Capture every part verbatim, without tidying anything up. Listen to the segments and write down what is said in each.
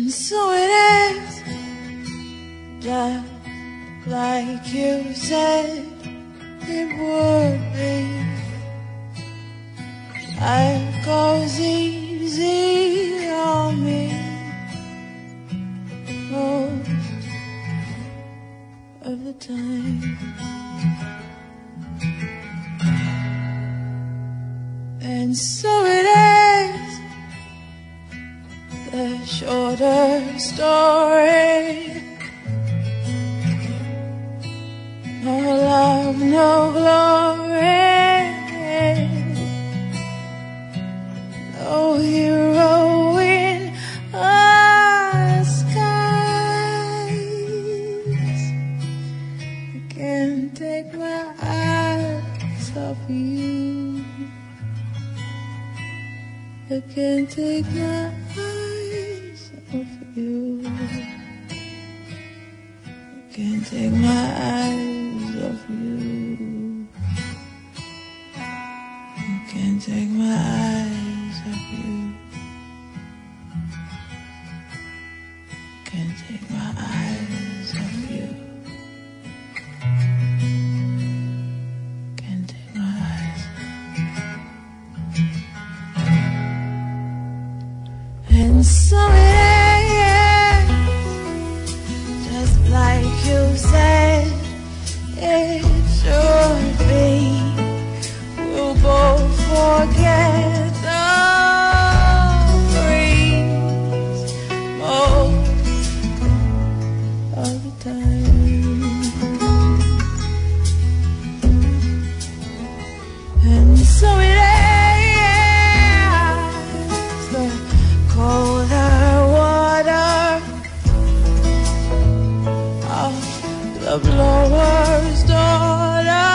And so it is, just like you said it would be. Life goes easy on me most of the time. And so it is, the shorter story. No love, no glory, no hero in our skies. I can't take my eyes off you. I can't take my eyes off you. I can't take my eyes off you. I can't take my eyes off you. Can't take my eyes off you. Can't take my eyes. And so it is, just like you said it should be. We'll both forget the breeze most of the time. And so it is, the colder water of the blower's daughter.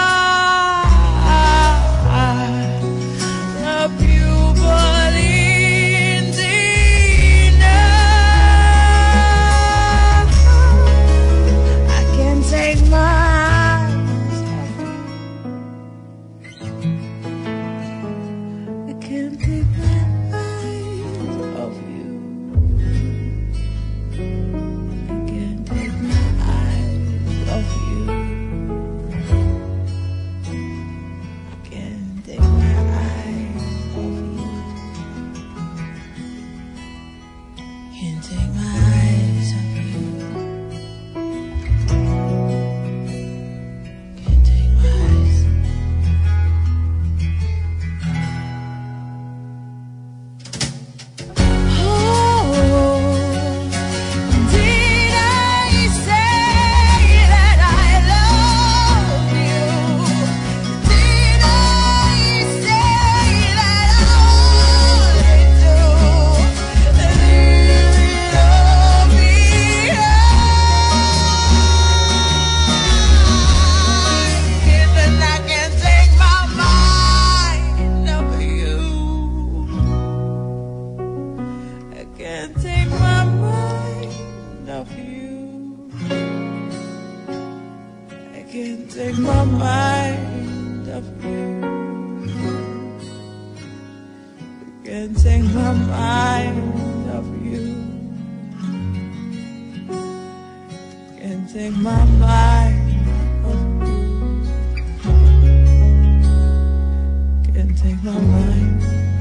Can't take my mind off you. I can't take my mind off you. I can't take my mind off you. I can't take my mind off you. Can't take my mind.